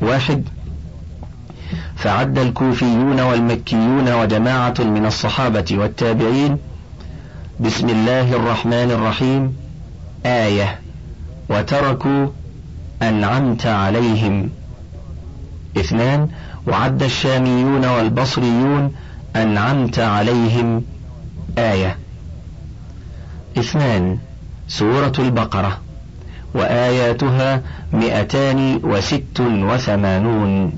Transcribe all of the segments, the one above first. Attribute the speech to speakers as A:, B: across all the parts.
A: 1. فعد الكوفيون والمكيون وجماعة من الصحابة والتابعين بسم الله الرحمن الرحيم آية وتركوا أنعمت عليهم. 2. وعد الشاميون والبصريون أنعمت عليهم آية. 2. سورة البقرة وآياتها 286.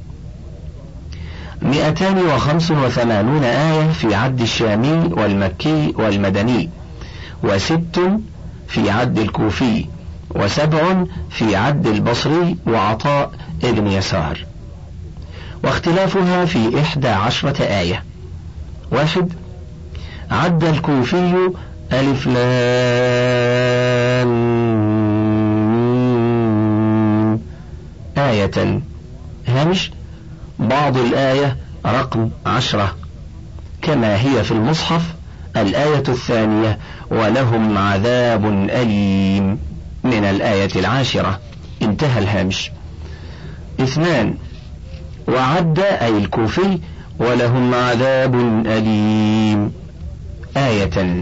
A: 285 آية في عد الشامي والمكي والمدني، 6 في عد الكوفي، 7 في عد البصري وعطاء ابن يسار. واختلافها في 11 آية. 1. عد الكوفي ألف لام آية. هامش بعض الآية رقم 10 كما هي في المصحف الآية 2 ولهم عذاب أليم من الآية 10. انتهى الهامش. 2. وعد أي الكوفي ولهم عذاب أليم آية.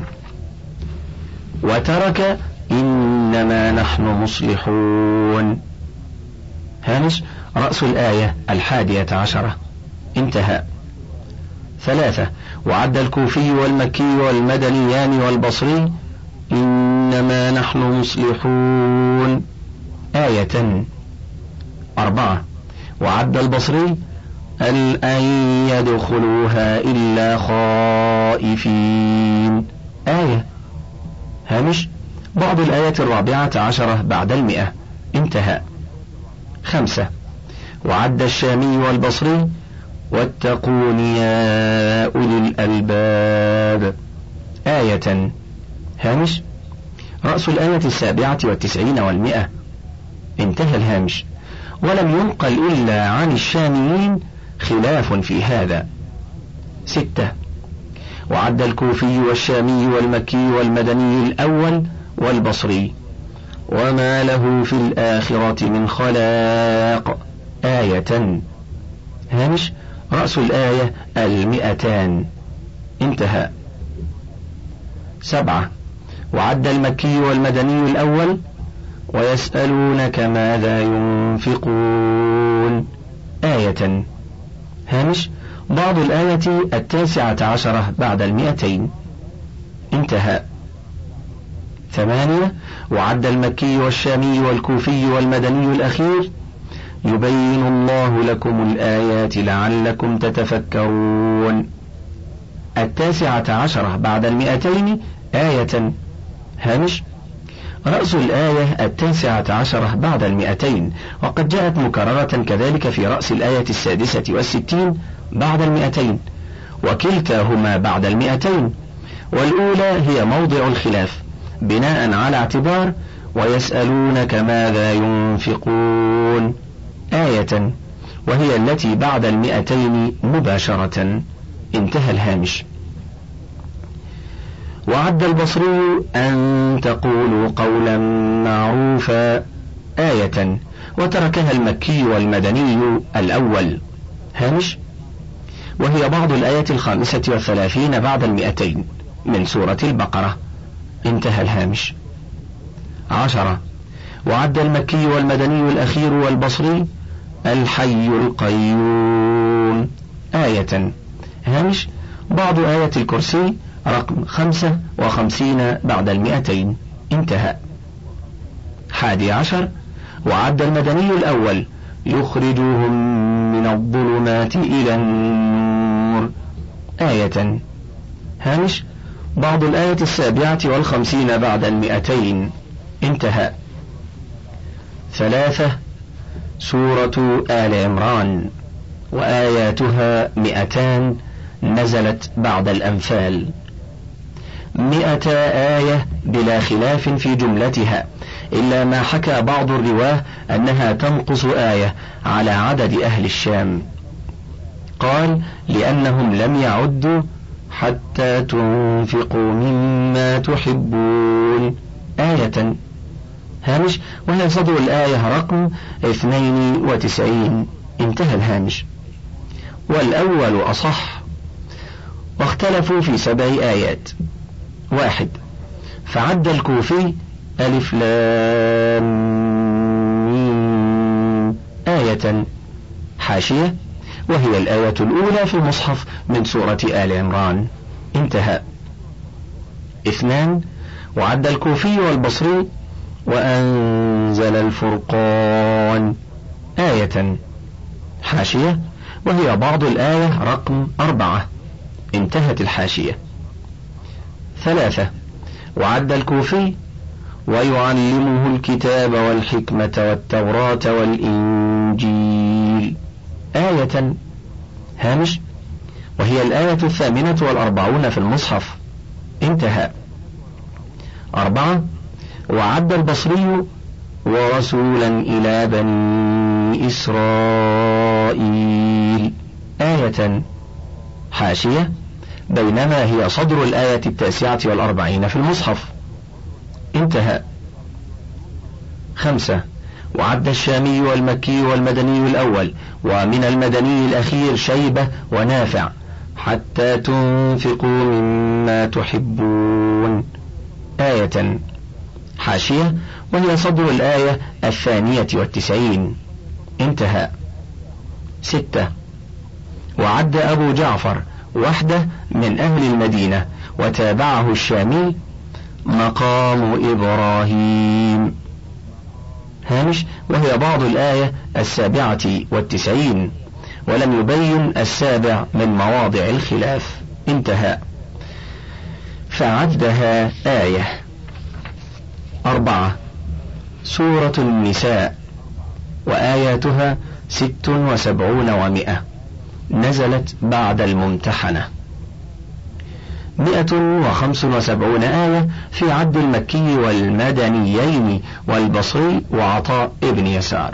A: وترك إنما نحن مصلحون. هامش رأس الآية 11. انتهى. 3. وعد الكوفي والمكي والمدنيان والبصري إنما نحن مصلحون آية. 4. وعد البصري أن يدخلوها إلا خائفين آية. هامش بعض الآية 14 بعد 100. انتهى. 5. وعد الشامي والبصري واتقون يا أولي الألباب آية. هامش رأس الآية 97 و100. انتهى الهامش. ولم ينقل إلا عن الشاميين خلاف في هذا. 6. وعد الكوفي والشامي والمكي والمدني الأول والبصري وما له في الآخرة من خلاق آية. هامش رأس الآية 200. انتهى. 7. وعد المكي والمدني الأول ويسألونك ماذا ينفقون آية. هامش بعض الآية 19 بعد 200. انتهى. 8. وعد المكي والشامي والكوفي والمدني الأخير يبين الله لكم الآيات لعلكم تتفكرون 19 بعد 200 آية. هامش رأس الآية 19 بعد 200 وقد جاءت مكررة كذلك في رأس الآية 66 بعد 200 وكلتاهما بعد 200 والأولى هي موضع الخلاف بناء على اعتبار ويسألونك ماذا ينفقون آية وهي التي بعد 200 مباشرة. انتهى الهامش. وعد البصري أن تقولوا قولا معروفا آية وتركها المكي والمدني الأول. هامش وهي بعض الآية 35 بعد 200 من سورة البقرة. انتهى الهامش. 10. وعد المكي والمدني الأخير والبصري الحي القيوم آية. هامش بعض آية الكرسي رقم 55 بعد 200. انتهى. 11. وعد المدني الأول يخرجهم من الظلمات إلى النور آية. هامش بعض الآية 57 بعد 200. انتهى. 3. سورة آل عمران وآياتها 200 نزلت بعد الأنفال. 100 آية بلا خلاف في جملتها إلا ما حكى بعض الرواه أنها تنقص آية على عدد أهل الشام. قال لأنهم لم يعدوا حتى تنفقوا مما تحبون آية. هامش وهي صدر الآية رقم 92. انتهى الهامش. والأول أصح. واختلفوا في 7 آيات. 1. فعد الكوفي ألف لام ميم آية. حاشية: وهي الآية الأولى في المصحف من سورة آل عمران. انتهى. 2. وعد الكوفي والبصري وأنزل الفرقان آية. حاشية: وهي بعض الآية رقم 4. انتهت الحاشية. 3. وعد الكوفي ويعلمه الكتاب والحكمة والتوراة والإنجيل آية. هامش: وهي الآية 48 في المصحف. انتهى. 4. وعد البصري ورسولا إلى بني إسرائيل آية. حاشية: بينما هي صدر الآية 49 في المصحف. انتهى. 5. وعد الشامي والمكي والمدني الأول ومن المدني الأخير شيبة ونافع حتى تنفقوا مما تحبون آية. حاشية: وهي صدر الآية 92. انتهى. 6. وعد أبو جعفر وحده من أهل المدينة وتابعه الشامي مقام إبراهيم. هامش: وهي بعض الآية 97 ولم يبين 7 من مواضع الخلاف. انتهى. فعدها آية. 4. سورة النساء وآياتها 76 و100. نزلت بعد الممتحنة. 175 آية في عد المكي والمدنيين والبصري وعطاء ابن يسار،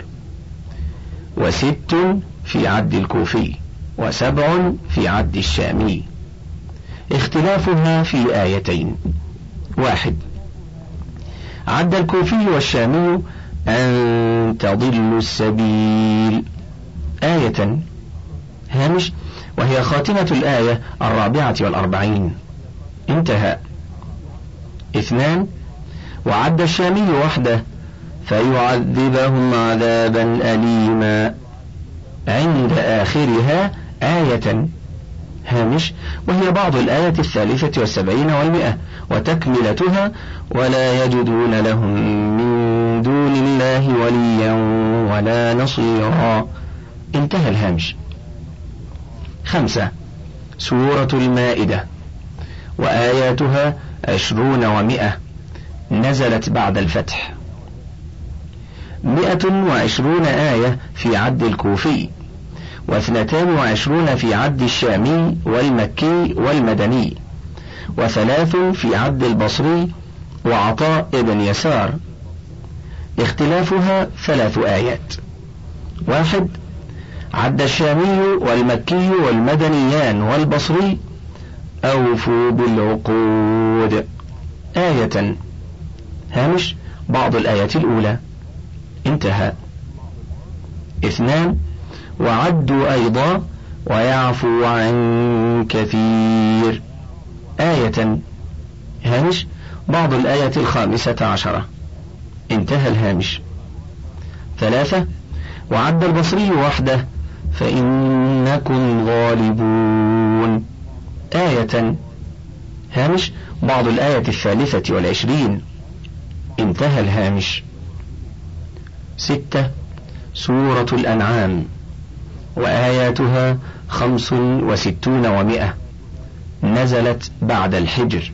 A: 6 في عد الكوفي، 7 في عد الشامي. اختلافها في آيتين. 1. عد الكوفي والشامي أن تضلوا السبيل آية. هامش: وهي خاتمة الآية 44. انتهى. 2. وعد الشامي وحده فيعذبهم عذابا أليما عند آخرها آية. هامش: وهي بعض الآية 73 و100 وتكملتها ولا يجدون لهم من دون الله وليا ولا نصيرا. انتهى الهامش. 5. سورة المائدة وآياتها 20 و100. نزلت بعد الفتح. 120 آية في عد الكوفي، 22 في عد الشامي والمكي والمدني، 3 في عد البصري وعطاء ابن يسار. اختلافها 3 آيات. 1. عد الشامي والمكي والمدنيان والبصري أوفوا بالعقود آية. هامش: بعض الآية الأولى. انتهى. 2. وعدوا أيضا ويعفو عن كثير آية. هامش: بعض الآية 15. انتهى الهامش. 3. وعد البصري وحده فإنكم غالبون آية. هامش: بعض الآية 23. انتهى الهامش. 6. سورة الأنعام وآياتها 65 و100. نزلت بعد الحجر.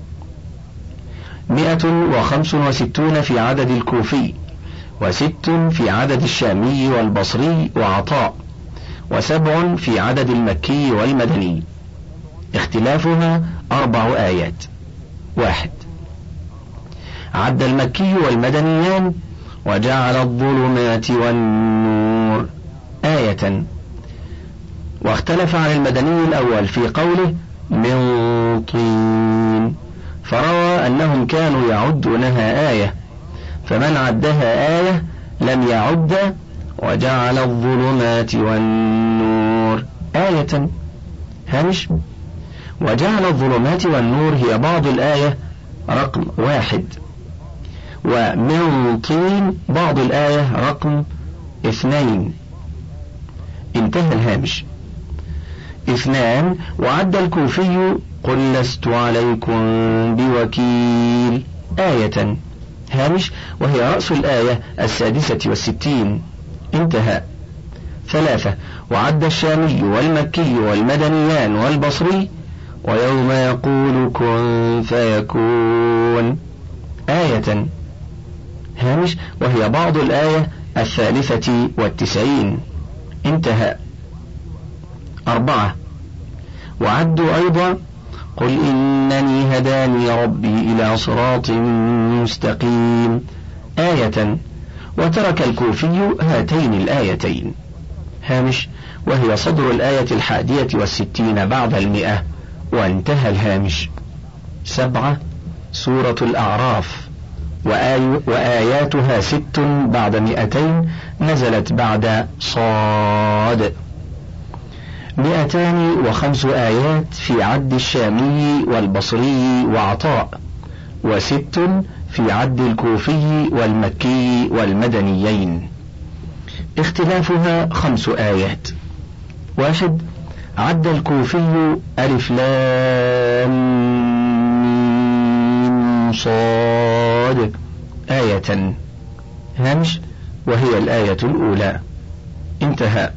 A: 165 في عدد الكوفي، 6 في عدد الشامي والبصري وعطاء، 7 في عدد المكي والمدني. اختلافها 4 آيات. 1. عد المكي والمدنيان وجعل الظلمات والنور آية. واختلف عن المدني الأول في قوله من طين، فروى أنهم كانوا يعدونها آية، فمن عدها آية لم يعد وجعل الظلمات والنور. آية. هامش. وجعل الظلمات والنور هي بعض الآية رقم 1، ومن طين بعض الآية رقم 2. انتهى الهامش. 2. وعد الكوفي قل لست عليكم بوكيل. آية. هامش. وهي رأس الآية 66. انتهى. 3. وعد الشامي والمكي والمدنيان والبصري ويوم يقول كن فيكون. آية. هامش. وهي بعض الآية 93. انتهى. 4. وعدوا أيضا قل إنني هداني ربي إلى صراط مستقيم. آية. وترك الكوفي هاتين الآيتين. هامش. وهي صدر الآية 61 بعد 100. وانتهى الهامش. 7. سورة الأعراف، وآياتها 6 بعد 200، نزلت بعد صاد. 205 آيات في عد الشامي والبصري وعطاء، 6 في عد الكوفي والمكي والمدنيين. اختلافها 5 آيات. 1. عد الكوفي ألف لام ميم صاد آية. هامش. وهي الآية الأولى. انتهى.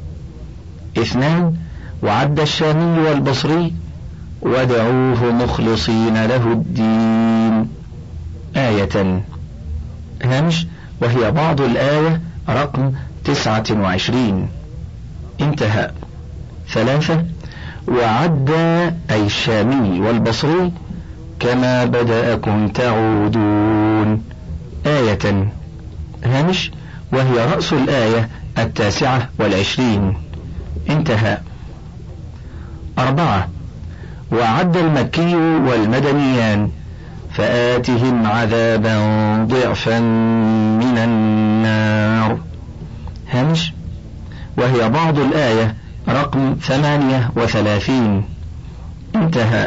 A: 2. وعد الشامي والبصري ودعوه مخلصين له الدين. آية. هامش. وهي بعض الآية رقم 29. انتهى. 3. وعد أي الشامي والبصري كما بدأكم تعودون. آية. هامش. وهي رأس الآية 29. انتهى. 4. وعد المكي والمدنيان فآتهم عذابا ضعفا من النار. هامش. وهي بعض الآية رقم 38. انتهى.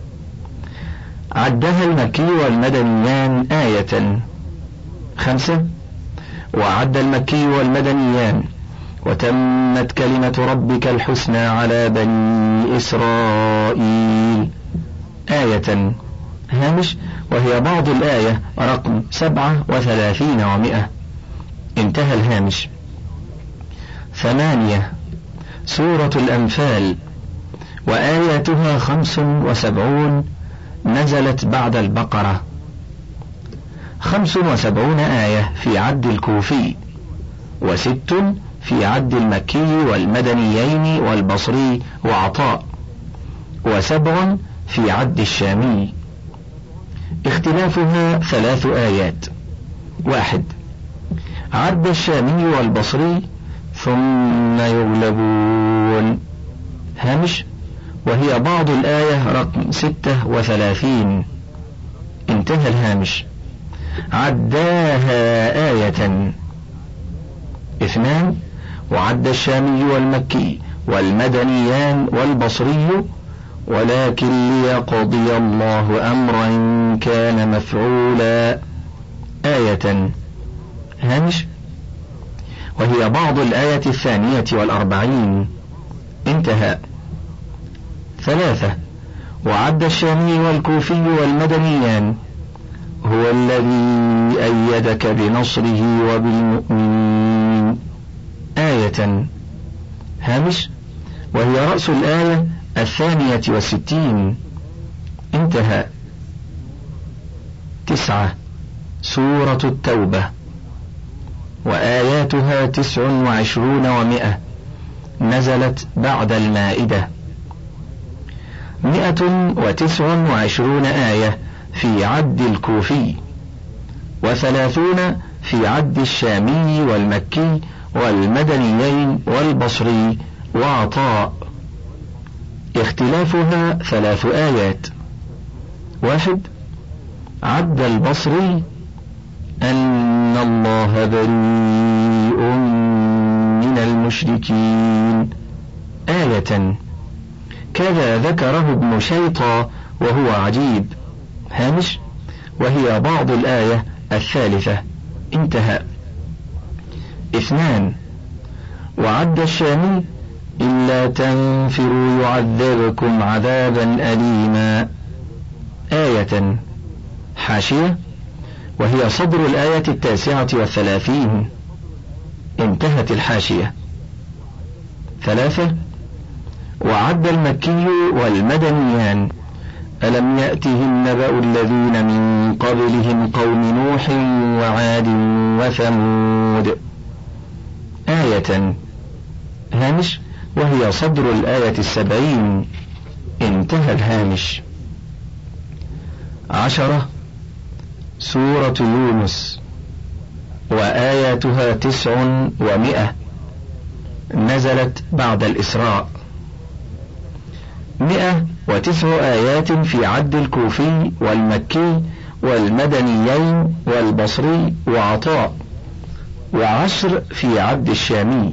A: عدها المكي والمدنيان آية. 5. وعد المكي والمدنيان وتمت كلمة ربك الحسنى على بني إسرائيل. آية. هامش. وهي بعض الآية رقم 37 و100. انتهى الهامش. 8. سورة الأنفال، وآياتها 75، نزلت بعد البقرة. 75 آية في عد الكوفي، 6 في عد المكي والمدنيين والبصري وعطاء، 7 في عد الشامي. اختلافها 3 آيات. 1. عد الشامي والبصري ثم يغلبون. هامش. وهي بعض الآية رقم 36. انتهى الهامش. عداها آية. 2. وعد الشامي والمكي والمدنيان والبصري ولكن ليقضي الله أمرا كان مفعولا. آية. هامش. وهي بعض الآية 42. انتهى. 3. وعد الشامي والكوفي والمدنيان هو الذي أيدك بنصره وبالمؤمنين. آية. هامش. وهي رأس الآية 62. انتهى. 9. سورة التوبة، وآياتها 29 و100، نزلت بعد المائدة. 129 آية في عد الكوفي، 30 في عد الشامي والمكي والمدنيين والبصري وعطاء. اختلافها 3 آيات. 1. عد البصري أن الله بريء المشركين. آية. كذا ذكره ابن شيطة وهو عجيب. هامش. وهي بعض الآية الثالثة. انتهى. 2. وعد الشامي إلا تنفروا يعذبكم عذابا أليما. آية. حاشية. وهي صدر الآية 39. انتهت الحاشية. 3. وعد المكي والمدنيان ألم يأتهم نبأ الذين من قبلهم قوم نوح وعاد وثمود. آية. هامش. وهي صدر الآية 70. انتهى الهامش. 10. سورة يونس وآياتها 900. نزلت بعد الإسراء. 109 آيات في عد الكوفي والمكي والمدنيين والبصري وعطاء، 10 في عد الشامي.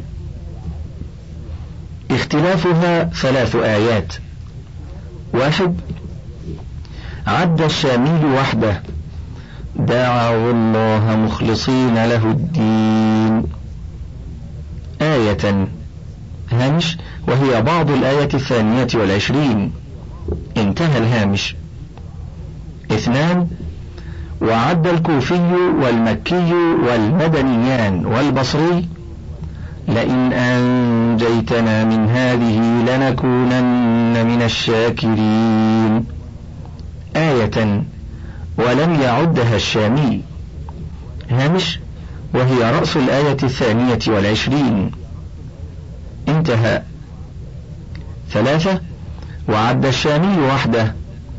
A: اختلافها 3 آيات. 1. عد الشامي وحده دعوا الله مخلصين له الدين. آية. هامش. وهي بعض الآية 22. انتهى الهامش. 2. وعد الكوفي والمكي والمدنيان والبصري لئن أنجيتنا من هذه لنكونن من الشاكرين. آية. ولم يعدها الشامي. هامش. وهي رأس الآية 22. انتهى. 3. وعد الشامي وحده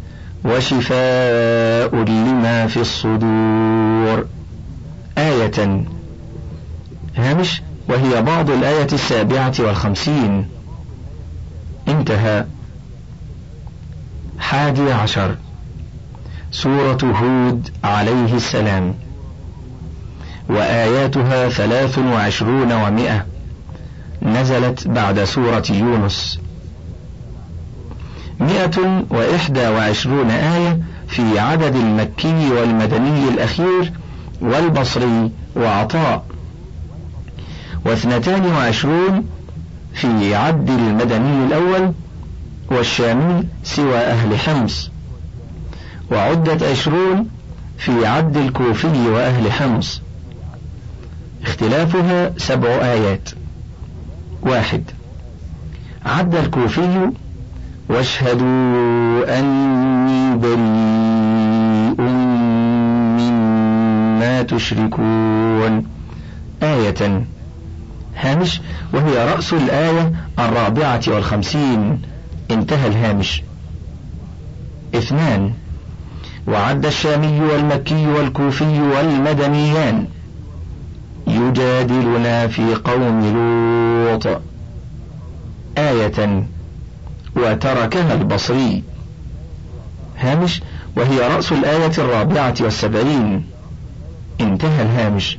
A: وشفاء لما في الصدور. آية. هامش. وهي بعض الآية 57. انتهى. 11. سورة هود عليه السلام وآياتها 23 و100. نزلت بعد سورة يونس. 121 آية في عدد المكي والمدني الأخير والبصري وعطاء، 22 في عد المدني الأول والشامي سوى أهل حمص، وعدت 20 في عد الكوفي وأهل حمص. اختلافها 7 آيات. 1. عد الكوفي واشهدوا أني بريء مما تشركون. آية. هامش. وهي رأس الآية 54. انتهى الهامش. 2. وعد الشامي والمكي والكوفي والمدنيان يجادلنا في قوم لوط. آية. وتركها البصري. هامش. وهي رأس الآية 74. انتهى الهامش.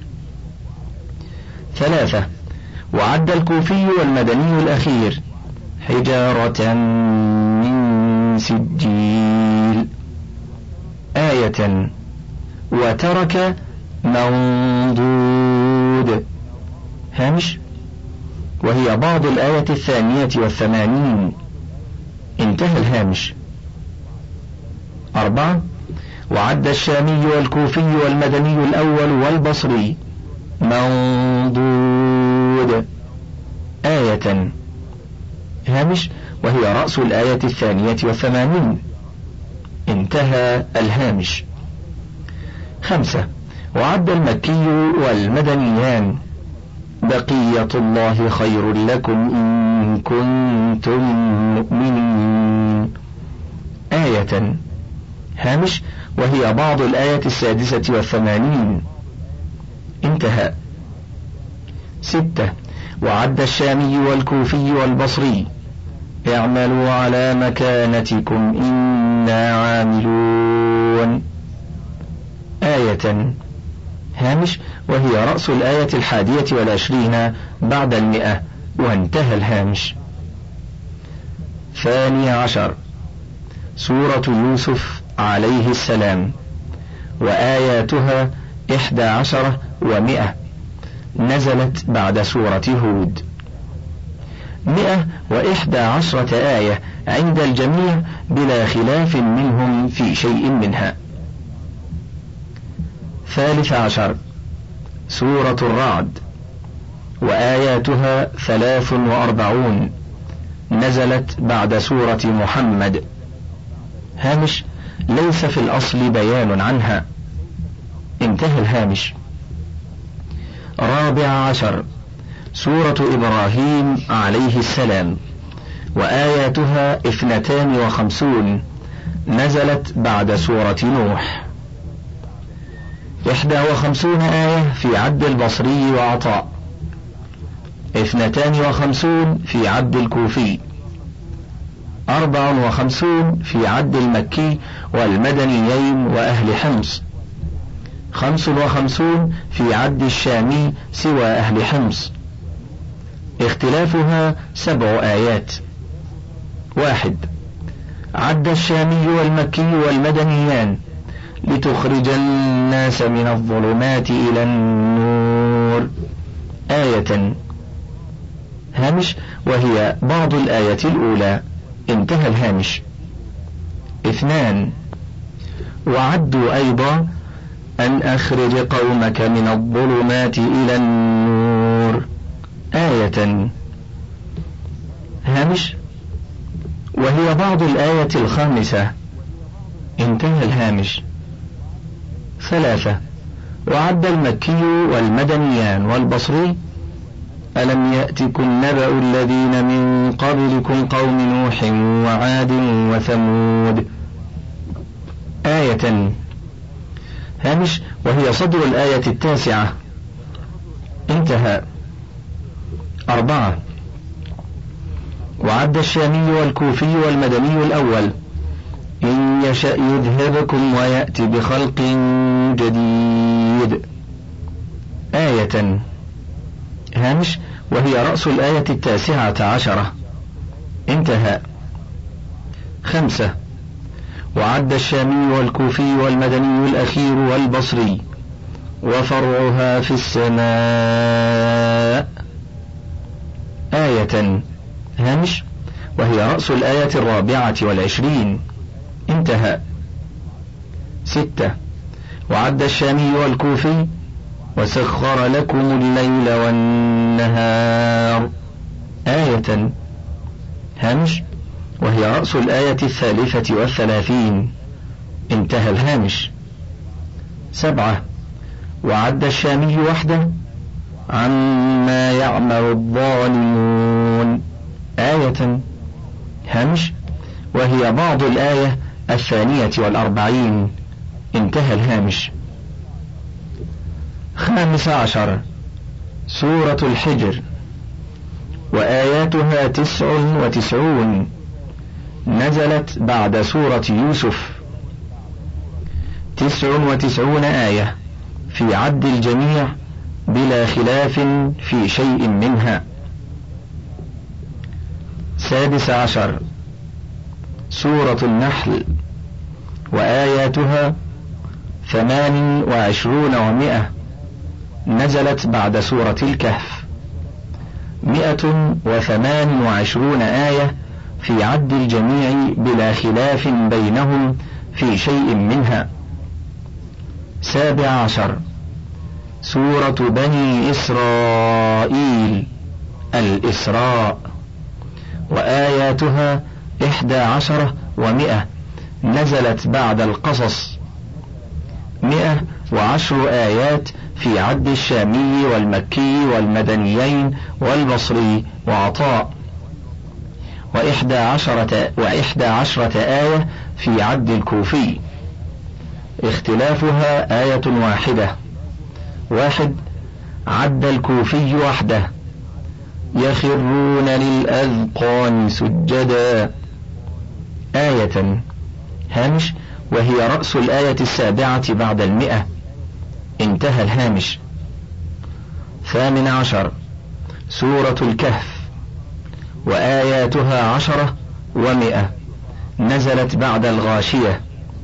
A: 3. وعد الكوفي والمدني الأخير حجارة من سجيل. آية. وترك منضود. هامش. وهي بعض الآية 82. انتهى الهامش. 4. وعد الشامي والكوفي والمدني الأول والبصري منضود. آية. هامش. وهي رأس الآية 82. انتهى الهامش. 5. وعد المكي والمدنيان بقية الله خير لكم إن كنتم مؤمنين. آية. هامش. وهي بعض الآية 86. انتهى. 6. وعد الشامي والكوفي والبصري اعملوا على مكانتكم إنا عاملون. آية. هامش. وهي رأس الآية 21 بعد 100. وانتهى الهامش. 12 سورة يوسف عليه السلام، وآياتها 11 و100، نزلت بعد سورة هود. 111 آية عند الجميع بلا خلاف منهم في شيء منها. 13 سورة الرعد، وآياتها 43، نزلت بعد سورة محمد. هامش: ليس في الأصل بيان عنها، انتهى الهامش. 14 سورة إبراهيم عليه السلام، وآياتها 52، نزلت بعد سورة نوح. 51 آية في عبد البصري وعطاء، 52 في عبد الكوفي، 54 في عبد المكي والمدنيين وأهل حمص، 55 في عبد الشامي سوى أهل حمص. اختلافها 7 آيات. 1 عد الشامي والمكي والمدنيان لتخرج الناس من الظلمات إلى النور، آية. هامش: وهي بعض الآية الأولى، انتهى الهامش. 2 وعدوا أيضا أن أخرج قومك من الظلمات إلى النور، آية. هامش: وهي بعض الآية الخامسة، انتهى الهامش. 3 وعد المكي والمدنيان والبصري ألم يأتكم نبأ الذين من قبلكم قوم نوح وعاد وثمود، آية. هامش: وهي صدر الآية 9، انتهى. 4 وعد الشامي والكوفي والمدني الأول إن يشأ يذهبكم ويأتي بخلق جديد، آية. هامش: وهي رأس الآية 19، انتهى. 5 وعد الشامي والكوفي والمدني الأخير والبصري وفرعها في السماء، آية. هامش: وهي رأس الآية 24، انتهى. 6 وعد الشامي والكوفي وسخر لكم الليل والنهار، آية. هامش: وهي رأس الآية 33، انتهى الهامش. 7 وعد الشامي وحده عما يعمل الظالمون، آية. هامش: وهي بعض الآية 42، انتهى الهامش. 15 سورة الحجر، وآياتها 99، نزلت بعد سورة يوسف. 99 آية في عد الجميع بلا خلاف في شيء منها. 16 سورة النحل، وآياتها 28 و100، نزلت بعد سورة الكهف. 128 آية في عد الجميع بلا خلاف بينهم في شيء منها. 17 سورة بني إسرائيل، الإسراء، وآياتها 11 و100، نزلت بعد القصص. 110 آيات في عد الشامي والمكي والمدنيين والبصري وعطاء، وإحدى عشرة آية في عد الكوفي. اختلافها آية واحدة. 1 عد الكوفي وحده يخرون للأذقان سجدا، آية. هامش: وهي رأس الآية 7 بعد 100، انتهى الهامش. 18 سورة الكهف، وآياتها 10 و100. نزلت بعد الغاشية.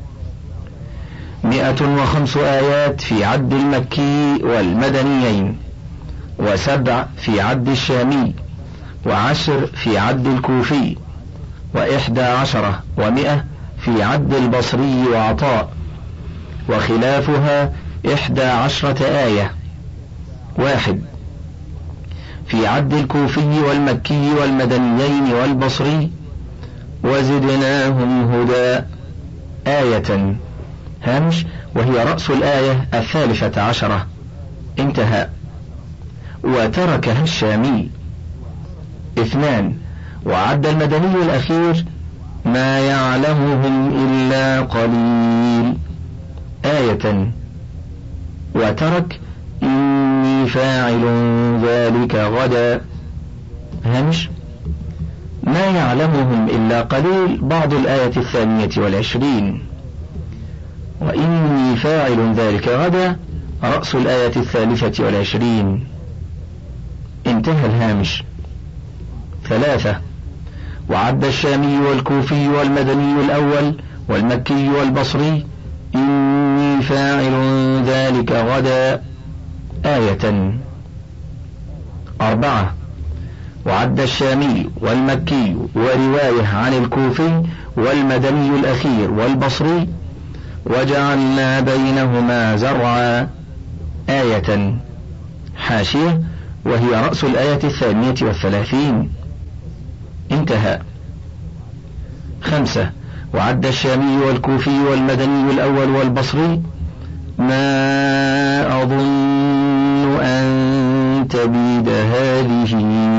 A: 105 آيات في عد المكي والمدنيين، 7 في عد الشامي، 10 في عد الكوفي، 11 و100 في عد البصري وعطاء، وخلافها 11 آية. 1 في عد الكوفي والمكي والمدنيين والبصري، وزدناهم هدى آية. هامش، وهي رأس الآية 13. انتهى. وتركها الشامي. 2 وعد المدني الأخير ما يعلمهم إلا قليل آية. وترك إني فاعل ذلك غدا. هامش، ما يعلمهم إلا قليل بعض الآية 22، وإني فاعل ذلك غدا رأس الآية 23. انتهى الهامش. 3 وعد الشامي والكوفي والمدني الأول والمكي والبصري إني فاعل ذلك غدا آية. 4 وعد الشامي والمكي ورواية عن الكوفي والمدني الأخير والبصري وجعلنا بينهما زرعا آية. حاشية، وهي رأس الآية 32. انتهى. 5 وعد الشامي والكوفي والمدني الأول والبصري ما أظن أن تبيد هذه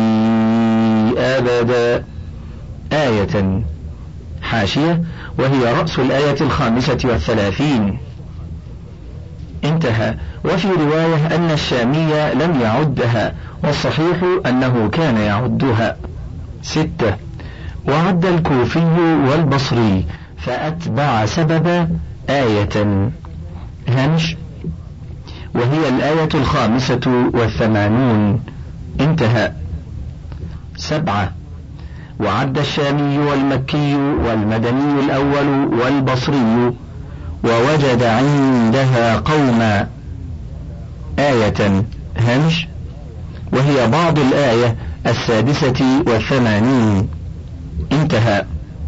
A: أبدا آية. حاشية، وهي رأس الآية 35. انتهى. وفي رواية أن الشامي لم يعدها، والصحيح أنه كان يعدها. 6 وعد الكوفي والبصري فأتبع سبب آية. هامش، وهي الآية 85. انتهى. 7 وعد الشامي والمكي والمدني الأول والبصري ووجد عندها قوما آية. هامش، وهي بعض الآية 86. انتهى.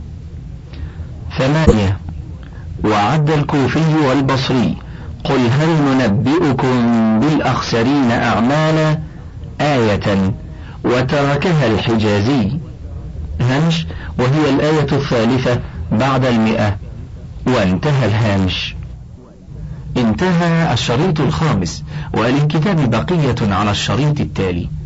A: 8 وعد الكوفي والبصري قل هل ننبئكم بالأخسرين أعمالا آية، وتركها الحجازي. هامش، وهي الآية 3 بعد 100. وانتهى الهامش. انتهى الشريط 5، وللكتاب بقية على الشريط التالي.